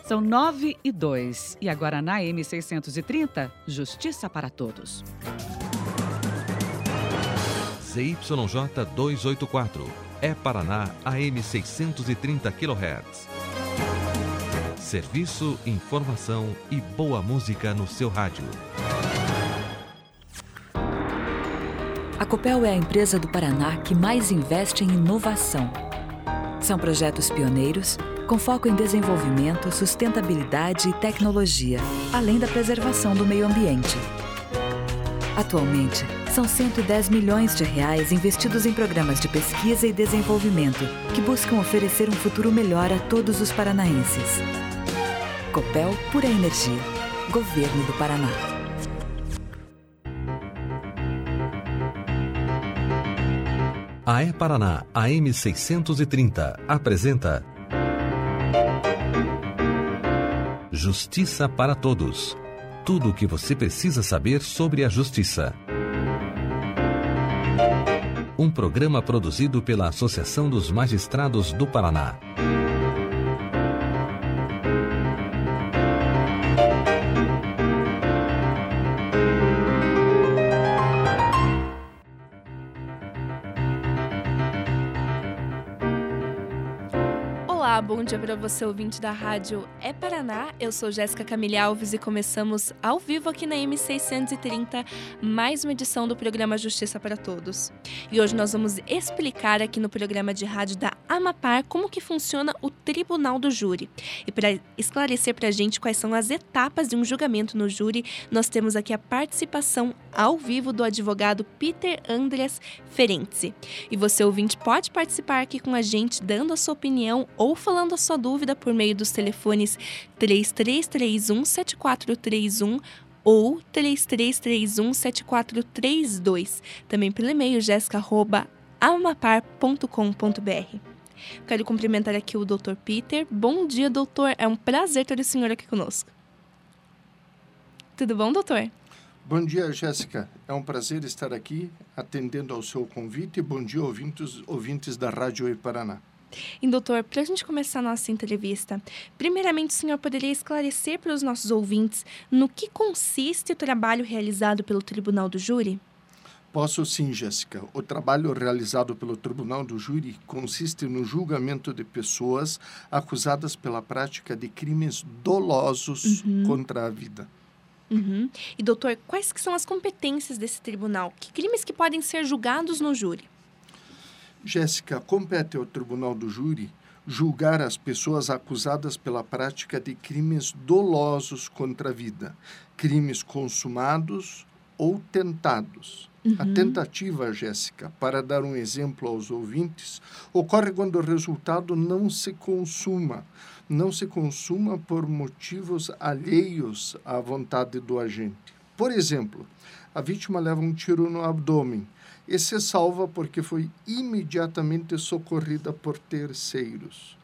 São 9h02. E agora na M630, Justiça para Todos. ZYJ 284. É Paraná AM 630 kHz. Serviço, informação e boa música no seu rádio. A Copel é a empresa do Paraná que mais investe em inovação. São projetos pioneiros, com foco em desenvolvimento, sustentabilidade e tecnologia, além da preservação do meio ambiente. Atualmente, são 110 milhões de reais investidos em programas de pesquisa e desenvolvimento que buscam oferecer um futuro melhor a todos os paranaenses. Copel Pura Energia. Governo do Paraná. A É Paraná, AM 630, apresenta Justiça para Todos. Tudo o que você precisa saber sobre a justiça. Um programa produzido pela Associação dos Magistrados do Paraná. Olá, bom dia para você, ouvinte da rádio É Paraná. Eu sou Jéssica Camille Alves e começamos ao vivo aqui na M630 mais uma edição do programa Justiça para Todos. E hoje nós vamos explicar aqui no programa de rádio da Amapar como que funciona o Tribunal do Júri. E para esclarecer para a gente quais são as etapas de um julgamento no júri, nós temos aqui a participação ao vivo do advogado Peter Andreas Ferenczi. E você, ouvinte, pode participar aqui com a gente, dando a sua opinião ou falando a sua dúvida por meio dos telefones 3331-7431 ou 3331-7432. Também pelo e-mail jessica@amapar.com.br. Quero cumprimentar aqui o Dr. Peter. Bom dia, doutor. É um prazer ter o senhor aqui conosco. Tudo bom, doutor? Bom dia, Jéssica. É um prazer estar aqui atendendo ao seu convite. Bom dia, ouvintes da Rádio E Paraná. E, doutor, para a gente começar a nossa entrevista, primeiramente o senhor poderia esclarecer para os nossos ouvintes no que consiste o trabalho realizado pelo Tribunal do Júri? Posso sim, Jéssica. O trabalho realizado pelo Tribunal do Júri consiste no julgamento de pessoas acusadas pela prática de crimes dolosos contra a vida. E, doutor, quais que são as competências desse tribunal? Que crimes que podem ser julgados no júri? Jéssica, compete ao Tribunal do Júri julgar as pessoas acusadas pela prática de crimes dolosos contra a vida, crimes consumados ou tentados. A tentativa, Jéssica, para dar um exemplo aos ouvintes, ocorre quando o resultado não se consuma por motivos alheios à vontade do agente. Por exemplo, a vítima leva um tiro no abdômen e se salva porque foi imediatamente socorrida por terceiros.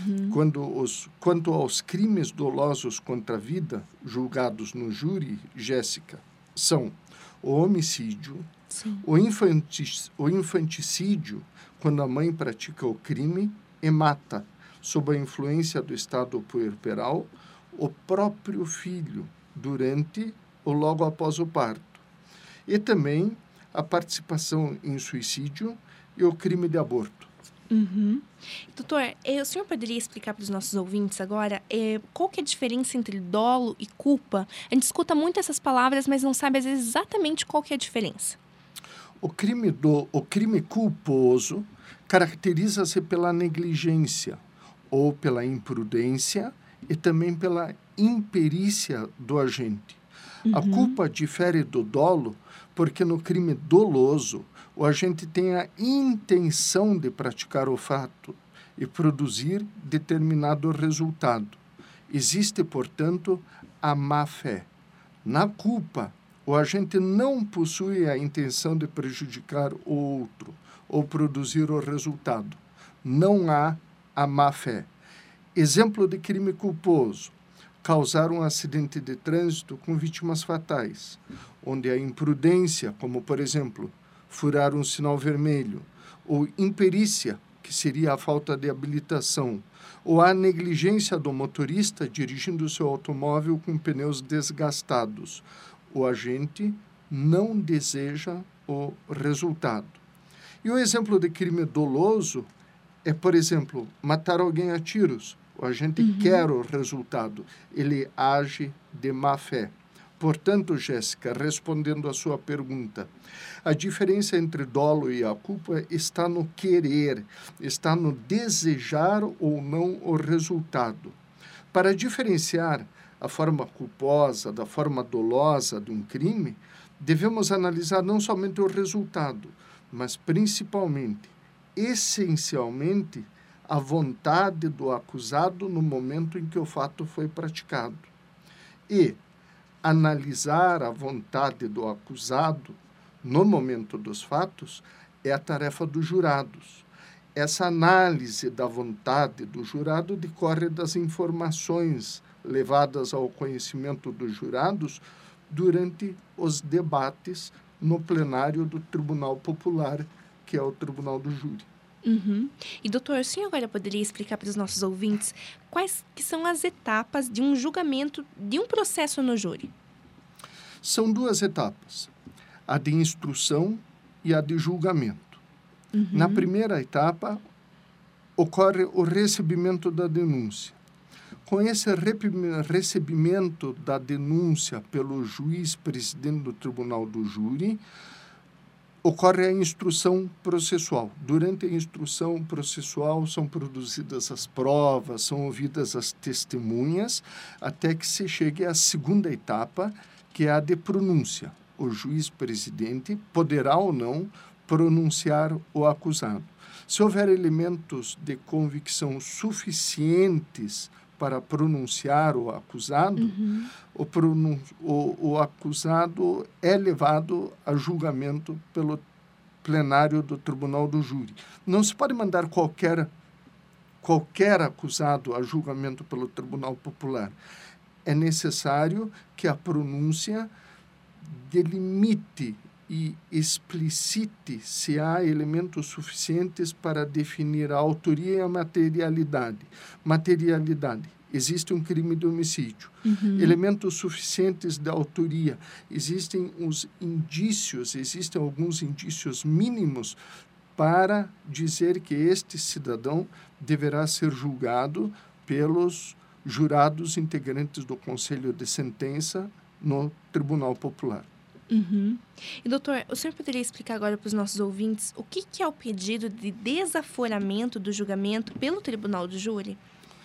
Quanto aos crimes dolosos contra a vida, julgados no júri, Jéssica, são o homicídio, o infanticídio, quando a mãe pratica o crime e mata, sob a influência do estado puerperal, o próprio filho durante ou logo após o parto. E também a participação em suicídio e o crime de aborto. Doutor, o senhor poderia explicar para os nossos ouvintes agora qual que é a diferença entre dolo e culpa? A gente escuta muito essas palavras, mas não sabe às vezes exatamente qual que é a diferença. O crime culposo caracteriza-se pela negligência ou pela imprudência e também pela imperícia do agente. A culpa difere do dolo porque no crime doloso o agente tem a intenção de praticar o fato e produzir determinado resultado. Existe, portanto, a má-fé. Na culpa, o agente não possui a intenção de prejudicar o outro ou produzir o resultado. Não há a má-fé. Exemplo de crime culposo: causar um acidente de trânsito com vítimas fatais, onde a imprudência, como por exemplo, furar um sinal vermelho, ou imperícia, que seria a falta de habilitação, ou a negligência do motorista dirigindo seu automóvel com pneus desgastados, o agente não deseja o resultado. E o exemplo de crime doloso é, por exemplo, matar alguém a tiros. O agente quer o resultado, ele age de má fé. Portanto, Jéssica, respondendo à sua pergunta, a diferença entre dolo e a culpa está no querer, está no desejar ou não o resultado. Para diferenciar a forma culposa da forma dolosa de um crime, devemos analisar não somente o resultado, mas principalmente, essencialmente, a vontade do acusado no momento em que o fato foi praticado. E analisar a vontade do acusado no momento dos fatos é a tarefa dos jurados. Essa análise da vontade do jurado decorre das informações levadas ao conhecimento dos jurados durante os debates no plenário do Tribunal Popular, que é o Tribunal do Júri. E, doutor, o senhor agora poderia explicar para os nossos ouvintes quais que são as etapas de um julgamento, de um processo no júri? São duas etapas, a de instrução e a de julgamento. Na primeira etapa, ocorre o recebimento da denúncia. Com esse recebimento da denúncia pelo juiz presidente do Tribunal do Júri, ocorre a instrução processual. Durante a instrução processual são produzidas as provas, são ouvidas as testemunhas, até que se chegue à segunda etapa, que é a de pronúncia. O juiz presidente poderá ou não pronunciar o acusado. Se houver elementos de convicção suficientes para pronunciar o acusado, o acusado é levado a julgamento pelo plenário do Tribunal do Júri. Não se pode mandar qualquer acusado a julgamento pelo Tribunal Popular. É necessário que a pronúncia delimite e explicite se há elementos suficientes para definir a autoria e a materialidade. Materialidade. Existe um crime de homicídio. Elementos suficientes da autoria. Existem alguns indícios mínimos para dizer que este cidadão deverá ser julgado pelos jurados integrantes do Conselho de Sentença no Tribunal Popular. E, doutor, o senhor poderia explicar agora para os nossos ouvintes o que é o pedido de desaforamento do julgamento pelo Tribunal do Júri?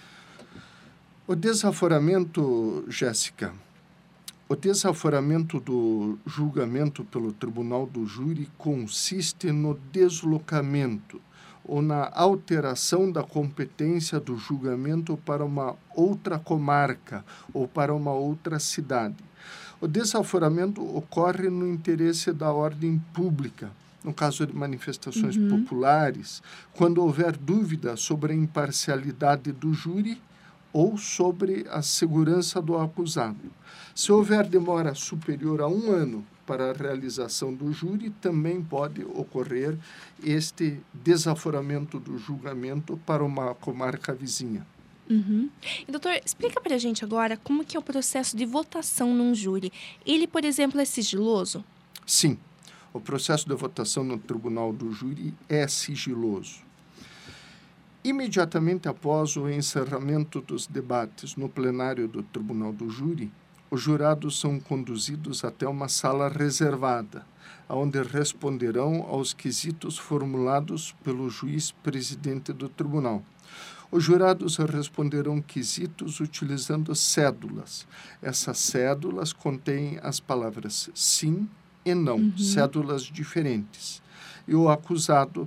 O desaforamento, Jéssica, o desaforamento do julgamento pelo Tribunal do Júri consiste no deslocamento ou na alteração da competência do julgamento para uma outra comarca ou para uma outra cidade. O desaforamento ocorre no interesse da ordem pública, no caso de manifestações populares, quando houver dúvida sobre a imparcialidade do júri ou sobre a segurança do acusado. Se houver demora superior a 1 ano para a realização do júri, também pode ocorrer este desaforamento do julgamento para uma comarca vizinha. E, doutor, explica para a gente agora como que é o processo de votação num júri. Ele, por exemplo, é sigiloso? Sim, o processo de votação no Tribunal do Júri é sigiloso. Imediatamente após o encerramento dos debates no plenário do Tribunal do Júri, os jurados são conduzidos até uma sala reservada, onde responderão aos quesitos formulados pelo juiz presidente do tribunal. Os jurados responderão quesitos utilizando cédulas. Essas cédulas contêm as palavras sim e não, cédulas diferentes. E o acusado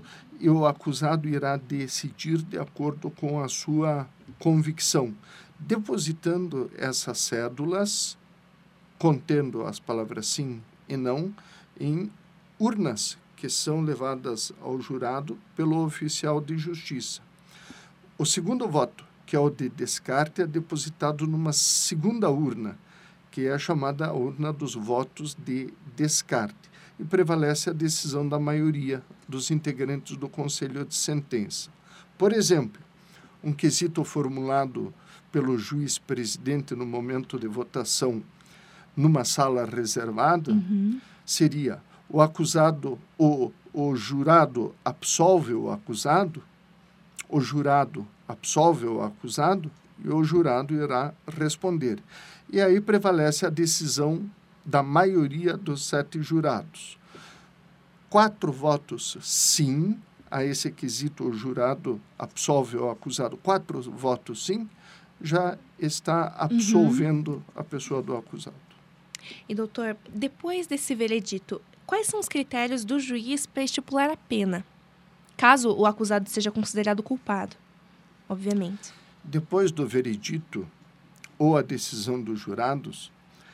irá decidir de acordo com a sua convicção, depositando essas cédulas, contendo as palavras sim e não, em urnas que são levadas ao jurado pelo oficial de justiça. O segundo voto, que é o de descarte, é depositado numa segunda urna, que é a chamada urna dos votos de descarte, e prevalece a decisão da maioria dos integrantes do Conselho de Sentença. Por exemplo, um quesito formulado pelo juiz-presidente no momento de votação numa sala reservada seria: o acusado, o jurado absolve o acusado, o jurado absolve o acusado, e o jurado irá responder. E aí prevalece a decisão da maioria dos 7 jurados. 4 votos sim a esse quesito, o jurado absolve o acusado. 4 votos sim, já está absolvendo a pessoa do acusado. E, doutor, depois desse veredito, quais são os critérios do juiz para estipular a pena, caso o acusado seja considerado culpado, obviamente? Depois do veredito ou a decisão dos jurados,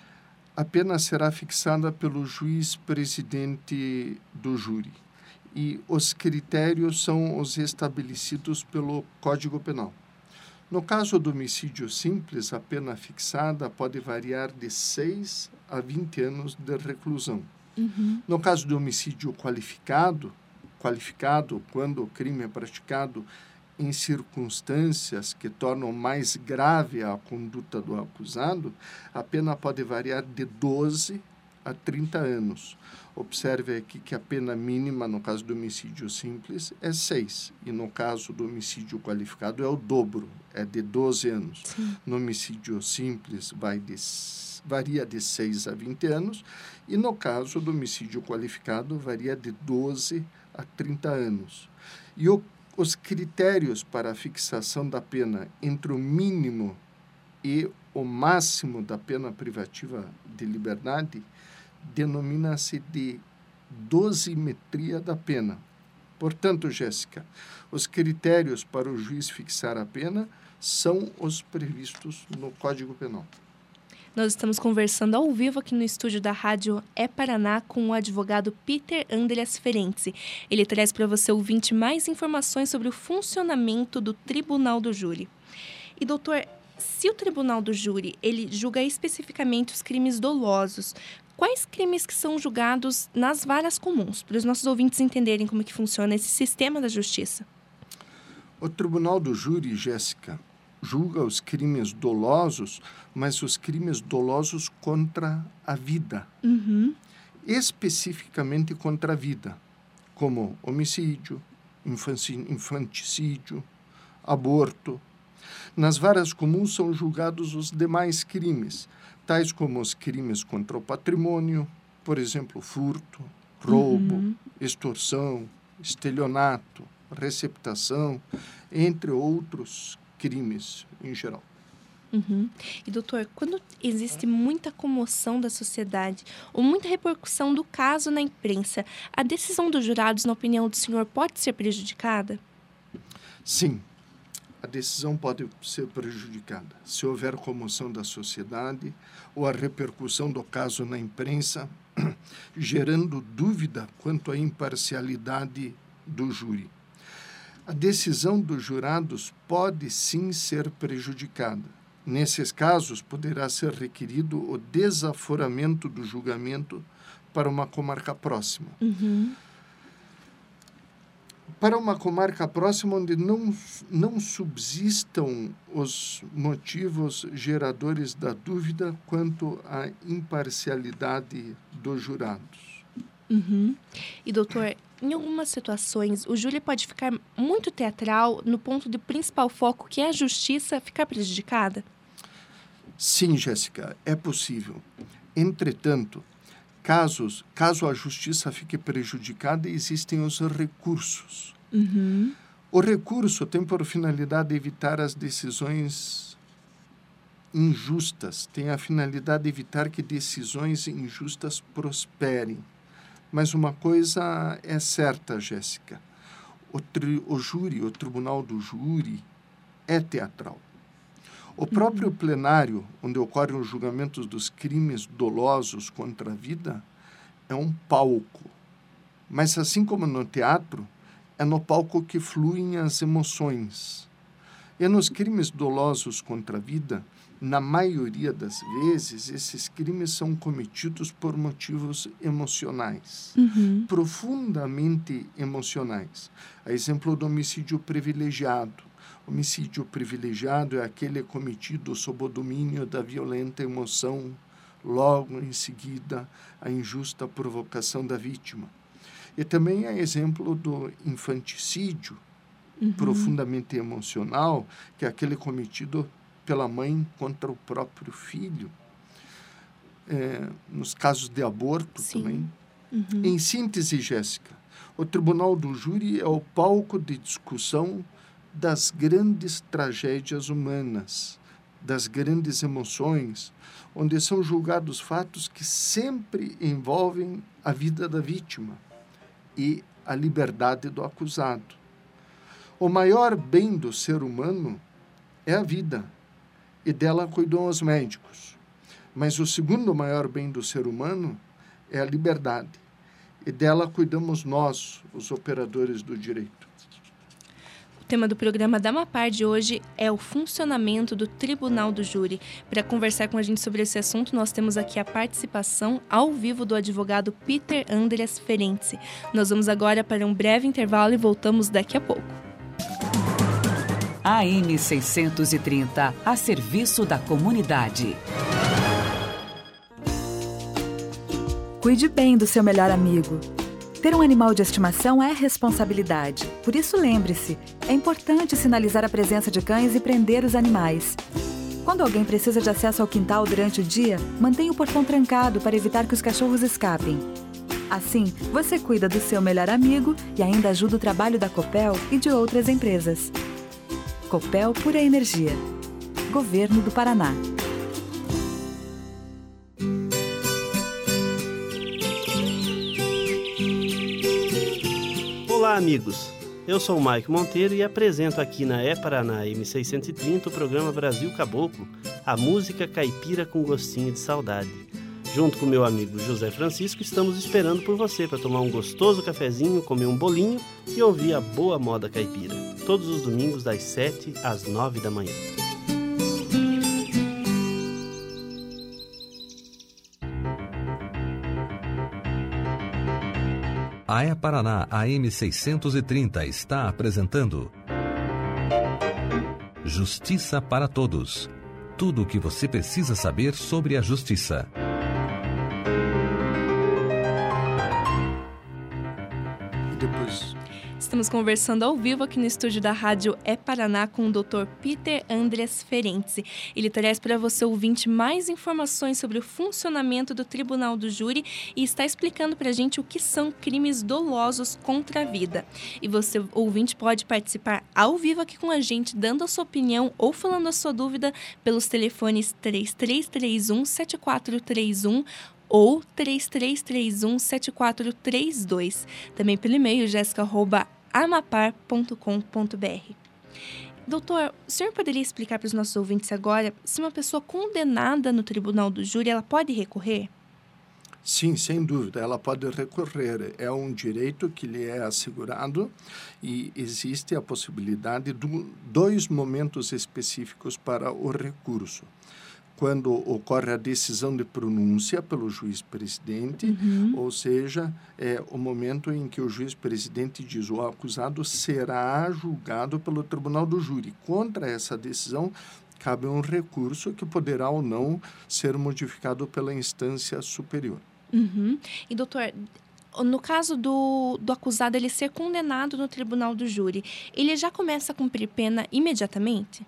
a pena será fixada pelo juiz-presidente do júri. E os critérios são os estabelecidos pelo Código Penal. No caso do homicídio simples, a pena fixada pode variar de 6 a 20 anos de reclusão. No caso do homicídio qualificado, quando o crime é praticado em circunstâncias que tornam mais grave a conduta do acusado, a pena pode variar de 12 a 30 anos. Observe aqui que a pena mínima, no caso do homicídio simples, é 6. E no caso do homicídio qualificado é o dobro, é de 12 anos. Sim. No homicídio simples varia de 6 a 20 anos. E no caso do homicídio qualificado varia de 12 a 30 anos. E os critérios para a fixação da pena entre o mínimo e o máximo da pena privativa de liberdade denomina-se de dosimetria da pena. Portanto, Jéssica, os critérios para o juiz fixar a pena são os previstos no Código Penal. Nós estamos conversando ao vivo aqui no estúdio da Rádio Paraná com o advogado Peter Andreas Ferenczi. Ele traz para você, ouvinte, mais informações sobre o funcionamento do Tribunal do Júri. E, doutor, se o Tribunal do Júri ele julga especificamente os crimes dolosos, quais crimes que são julgados nas varas comuns, para os nossos ouvintes entenderem como que funciona esse sistema da justiça? O Tribunal do Júri, Jéssica, julga os crimes dolosos, mas os crimes dolosos contra a vida. Especificamente contra a vida, como homicídio, infanticídio, aborto. Nas varas comuns são julgados os demais crimes, tais como os crimes contra o patrimônio, por exemplo, furto, roubo, extorsão, estelionato, receptação, entre outros crimes em geral. E, doutor, quando existe muita comoção da sociedade ou muita repercussão do caso na imprensa, a decisão dos jurados, na opinião do senhor, pode ser prejudicada? Sim, a decisão pode ser prejudicada se houver comoção da sociedade ou a repercussão do caso na imprensa, gerando dúvida quanto à imparcialidade do júri. A decisão dos jurados pode sim ser prejudicada. Nesses casos, poderá ser requerido o desaforamento do julgamento para uma comarca próxima. Para uma comarca próxima onde não subsistam os motivos geradores da dúvida quanto à imparcialidade dos jurados. E, doutor, em algumas situações, o júri pode ficar muito teatral no ponto do principal foco, que é a justiça, ficar prejudicada? Sim, Jéssica, é possível. Entretanto, caso a justiça fique prejudicada, existem os recursos. O recurso tem por finalidade evitar as decisões injustas, tem a finalidade de evitar que decisões injustas prosperem. Mas uma coisa é certa, Jéssica, o Tribunal do Júri é teatral. O próprio plenário, onde ocorrem os julgamentos dos crimes dolosos contra a vida, é um palco. Mas, assim como no teatro, é no palco que fluem as emoções. E nos crimes dolosos contra a vida, na maioria das vezes, esses crimes são cometidos por motivos emocionais, profundamente emocionais. A exemplo do homicídio privilegiado. Homicídio privilegiado é aquele cometido sob o domínio da violenta emoção, logo em seguida a injusta provocação da vítima. E também é exemplo do infanticídio, profundamente emocional, que é aquele cometido pela mãe contra o próprio filho. Nos casos de aborto também. Em síntese, Jéssica, o Tribunal do Júri é o palco de discussão das grandes tragédias humanas, das grandes emoções, onde são julgados fatos que sempre envolvem a vida da vítima e a liberdade do acusado. O maior bem do ser humano é a vida, e dela cuidam os médicos. Mas o segundo maior bem do ser humano é a liberdade, e dela cuidamos nós, os operadores do direito. O tema do programa da Amapar de hoje é o funcionamento do Tribunal do Júri. Para conversar com a gente sobre esse assunto, nós temos aqui a participação ao vivo do advogado Peter Andreas Ferenczi. Nós vamos agora para um breve intervalo e voltamos daqui a pouco. AM 630, a serviço da comunidade. Cuide bem do seu melhor amigo. Ter um animal de estimação é responsabilidade. Por isso, lembre-se, é importante sinalizar a presença de cães e prender os animais. Quando alguém precisa de acesso ao quintal durante o dia, mantenha o portão trancado para evitar que os cachorros escapem. Assim, você cuida do seu melhor amigo e ainda ajuda o trabalho da Copel e de outras empresas. Copel Pura Energia. Governo do Paraná. Olá, amigos! Eu sou o Mike Monteiro e apresento aqui na Paraná M630 o programa Brasil Caboclo, a música caipira com gostinho de saudade. Junto com meu amigo José Francisco, estamos esperando por você para tomar um gostoso cafezinho, comer um bolinho e ouvir a boa moda caipira. Todos os domingos das 7 às 9 da manhã. A Paraná AM 630 está apresentando Justiça para Todos. Tudo o que você precisa saber sobre a justiça. Estamos conversando ao vivo aqui no estúdio da Rádio Paraná com o Dr. Peter Andreas Ferenczi. Ele traz para você, ouvinte, mais informações sobre o funcionamento do Tribunal do Júri e está explicando para a gente o que são crimes dolosos contra a vida. E você, ouvinte, pode participar ao vivo aqui com a gente, dando a sua opinião ou falando a sua dúvida pelos telefones 3331-7431 ou 3331-7432. Também pelo e-mail jessica@amapar.com.br. Doutor, o senhor poderia explicar para os nossos ouvintes agora se uma pessoa condenada no Tribunal do Júri, ela pode recorrer? Sim, sem dúvida, ela pode recorrer. É um direito que lhe é assegurado e existe a possibilidade de 2 momentos específicos para o recurso. Quando ocorre a decisão de pronúncia pelo juiz-presidente, ou seja, é o momento em que o juiz-presidente diz o acusado será julgado pelo Tribunal do Júri. Contra essa decisão, cabe um recurso que poderá ou não ser modificado pela instância superior. E, doutor, no caso do acusado ele ser condenado no Tribunal do Júri, ele já começa a cumprir pena imediatamente?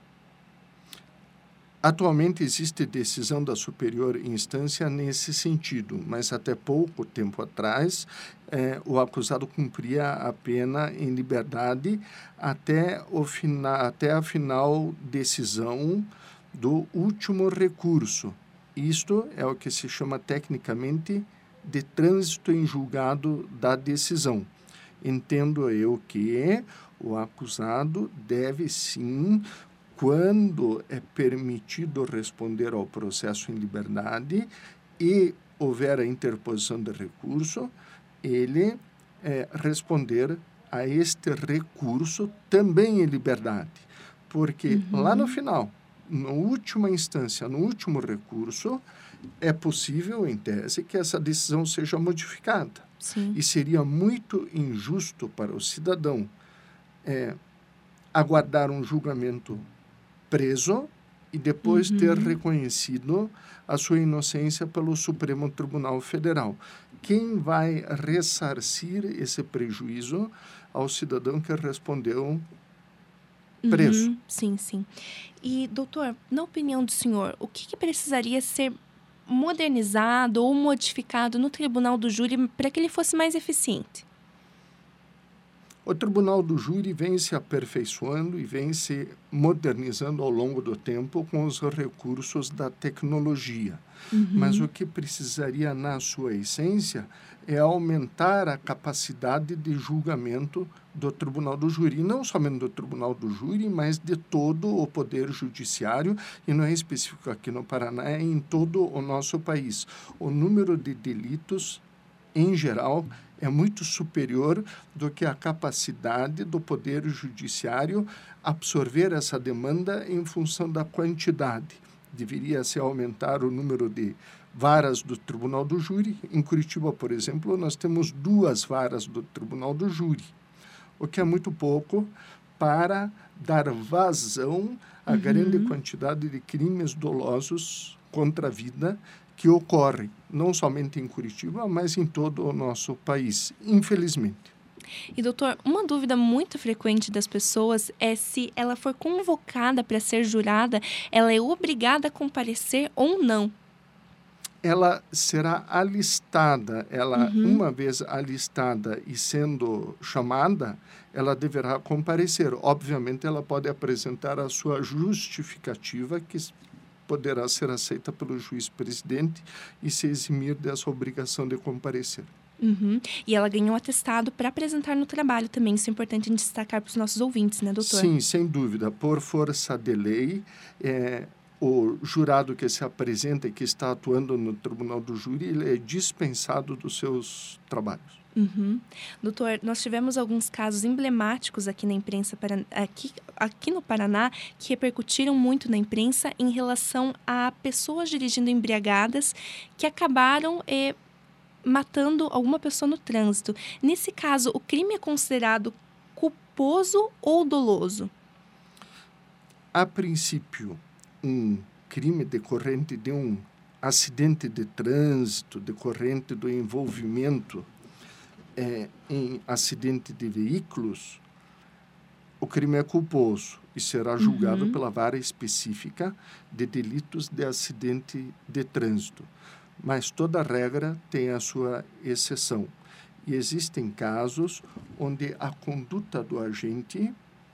Atualmente existe decisão da superior instância nesse sentido, mas até pouco tempo atrás o acusado cumpria a pena em liberdade até a final decisão do último recurso. Isto é o que se chama tecnicamente de trânsito em julgado da decisão. Entendo eu que o acusado deve sim, quando é permitido responder ao processo em liberdade e houver a interposição de recurso, ele responder a este recurso também em liberdade, porque lá no final, na última instância, no último recurso, é possível, em tese, que essa decisão seja modificada. Sim. E seria muito injusto para o cidadão aguardar um julgamento preso e depois ter reconhecido a sua inocência pelo Supremo Tribunal Federal. Quem vai ressarcir esse prejuízo ao cidadão que respondeu preso? Sim, sim. E, doutor, na opinião do senhor, o que precisaria ser modernizado ou modificado no Tribunal do Júri para que ele fosse mais eficiente? O Tribunal do Júri vem se aperfeiçoando e vem se modernizando ao longo do tempo com os recursos da tecnologia. Mas o que precisaria, na sua essência, é aumentar a capacidade de julgamento do Tribunal do Júri. E não somente do Tribunal do Júri, mas de todo o Poder Judiciário, e não é específico aqui no Paraná, é em todo o nosso país. O número de delitos, em geral, é muito superior do que a capacidade do Poder Judiciário absorver essa demanda em função da quantidade. Deveria se aumentar o número de varas do Tribunal do Júri. Em Curitiba, por exemplo, nós temos 2 varas do Tribunal do Júri, o que é muito pouco para dar vazão à grande quantidade de crimes dolosos contra a vida que ocorre não somente em Curitiba, mas em todo o nosso país, infelizmente. E, doutor, uma dúvida muito frequente das pessoas é se ela for convocada para ser jurada, ela é obrigada a comparecer ou não. Ela será alistada, uma vez alistada e sendo chamada, ela deverá comparecer. Obviamente, ela pode apresentar a sua justificativa, que poderá ser aceita pelo juiz-presidente e se eximir dessa obrigação de comparecer. E ela ganhou um atestado para apresentar no trabalho também. Isso é importante destacar para os nossos ouvintes, né, doutor? Sim, sem dúvida. Por força de lei, o jurado que se apresenta e que está atuando no Tribunal do Júri, ele é dispensado dos seus trabalhos. Doutor, nós tivemos alguns casos emblemáticos aqui na imprensa, aqui no Paraná, que repercutiram muito na imprensa em relação a pessoas dirigindo embriagadas que acabaram matando alguma pessoa no trânsito. Nesse caso, o crime é considerado culposo ou doloso? A princípio, um crime decorrente de um acidente de trânsito, decorrente do envolvimento em acidente de veículos, o crime é culposo e será julgado pela vara específica de delitos de acidente de trânsito. Mas toda regra tem a sua exceção. E existem casos onde a conduta do agente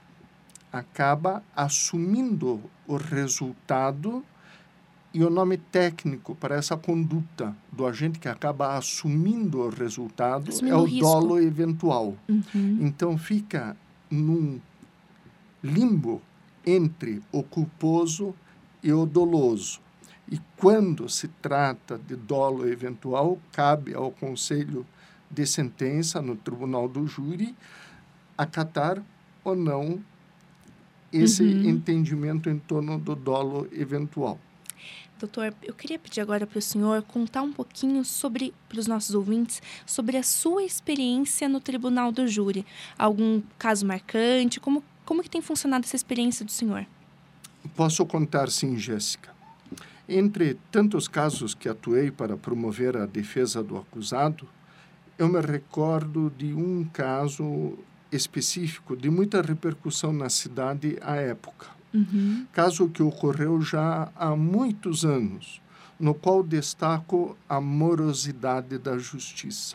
acaba assumindo o resultado, e o nome técnico para essa conduta do agente que acaba assumindo o resultado é o dolo eventual. Então, fica num limbo entre o culposo e o doloso. E quando se trata de dolo eventual, cabe ao Conselho de Sentença, no Tribunal do Júri, acatar ou não esse entendimento em torno do dolo eventual. Doutor, eu queria pedir agora para o senhor contar um pouquinho para os nossos ouvintes, sobre a sua experiência no Tribunal do Júri. Algum caso marcante? Como que tem funcionado essa experiência do senhor? Posso contar, sim, Jéssica. Entre tantos casos que atuei para promover a defesa do acusado, eu me recordo de um caso específico de muita repercussão na cidade à época. Caso que ocorreu já há muitos anos, no qual destaco a morosidade da justiça.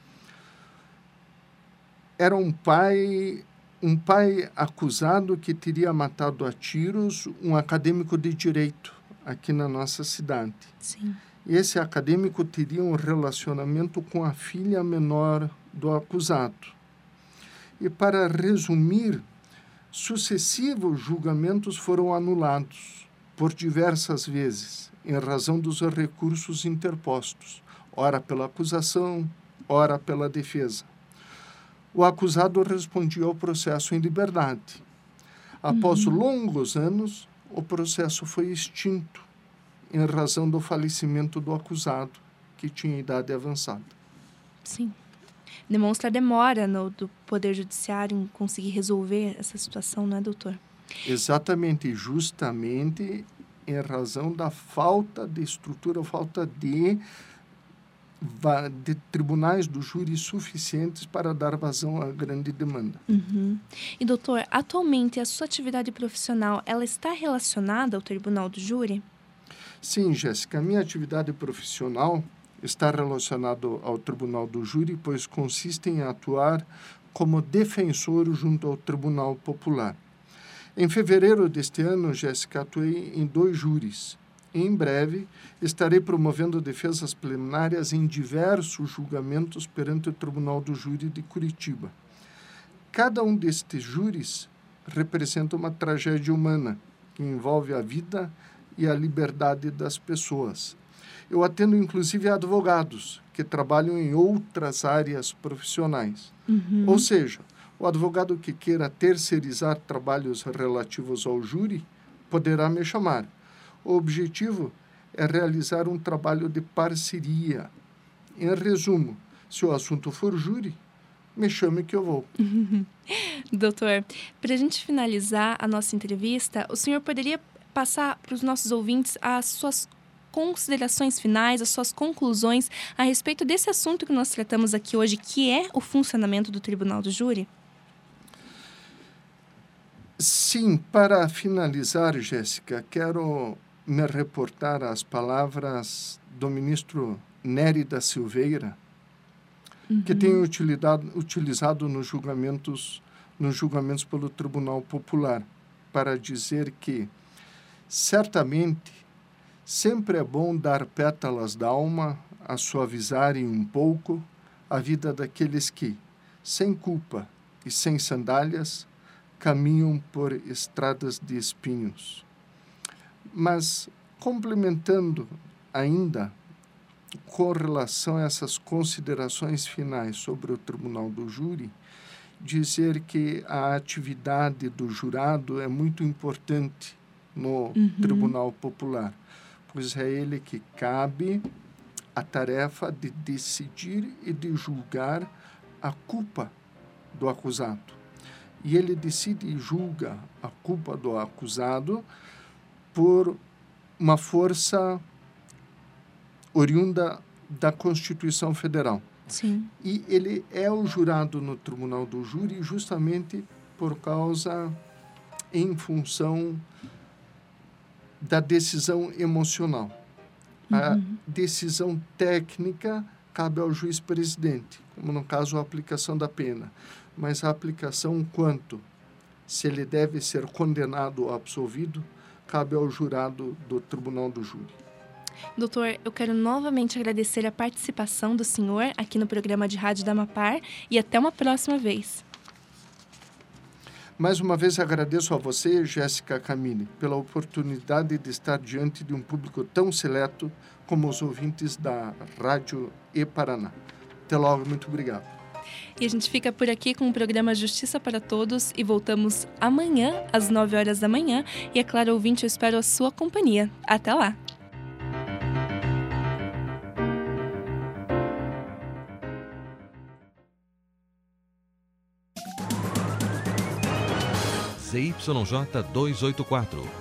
Era um pai acusado que teria matado a tiros um acadêmico de direito aqui na nossa cidade. Sim. E esse acadêmico teria um relacionamento com a filha menor do acusado. E para resumir, sucessivos julgamentos foram anulados por diversas vezes, em razão dos recursos interpostos, ora pela acusação, ora pela defesa. O acusado respondia ao processo em liberdade. Após longos anos, o processo foi extinto em razão do falecimento do acusado, que tinha idade avançada. Sim. Demonstra a demora do Poder Judiciário em conseguir resolver essa situação, não é, doutor? Exatamente, justamente em razão da falta de estrutura, falta de tribunais do júri suficientes para dar vazão à grande demanda. E, doutor, atualmente a sua atividade profissional, ela está relacionada ao tribunal do júri? Sim, Jéssica, a minha atividade profissional está relacionada ao tribunal do júri, pois consiste em atuar como defensor junto ao Tribunal Popular. Em fevereiro deste ano, Jéssica, atuei em 2 júris. Em breve, estarei promovendo defesas plenárias em diversos julgamentos perante o Tribunal do Júri de Curitiba. Cada um destes júris representa uma tragédia humana que envolve a vida e a liberdade das pessoas. Eu atendo, inclusive, advogados que trabalham em outras áreas profissionais. Ou seja, o advogado que queira terceirizar trabalhos relativos ao júri poderá me chamar. O objetivo é realizar um trabalho de parceria. Em resumo, se o assunto for júri, me chame que eu vou. Doutor, para a gente finalizar a nossa entrevista, o senhor poderia passar para os nossos ouvintes as suas considerações finais, as suas conclusões a respeito desse assunto que nós tratamos aqui hoje, que é o funcionamento do Tribunal do Júri? Sim, para finalizar, Jéssica, quero me reportar às palavras do ministro Nery da Silveira, que tem utilizado nos julgamentos pelo Tribunal Popular, para dizer que, certamente, sempre é bom dar pétalas d'alma a suavizarem um pouco a vida daqueles que, sem culpa e sem sandálias, caminham por estradas de espinhos. Mas, complementando ainda, com relação a essas considerações finais sobre o Tribunal do Júri, dizer que a atividade do jurado é muito importante no Tribunal Popular, pois é ele que cabe a tarefa de decidir e de julgar a culpa do acusado. E ele decide e julga a culpa do acusado por uma força oriunda da Constituição Federal. Sim. E ele é o jurado no Tribunal do Júri justamente em função da decisão emocional. A decisão técnica cabe ao juiz-presidente, como no caso a aplicação da pena. Mas a aplicação se ele deve ser condenado ou absolvido, cabe ao jurado do Tribunal do Júri. Doutor, eu quero novamente agradecer a participação do senhor aqui no programa de rádio da Amapar e até uma próxima vez. Mais uma vez agradeço a você, Jéssica Camille, pela oportunidade de estar diante de um público tão seleto como os ouvintes da Rádio E-Paraná. Até logo, muito obrigado. E a gente fica por aqui com o programa Justiça para Todos e voltamos amanhã, às 9 horas da manhã. E é claro, ouvinte, eu espero a sua companhia. Até lá! ZYJ 284,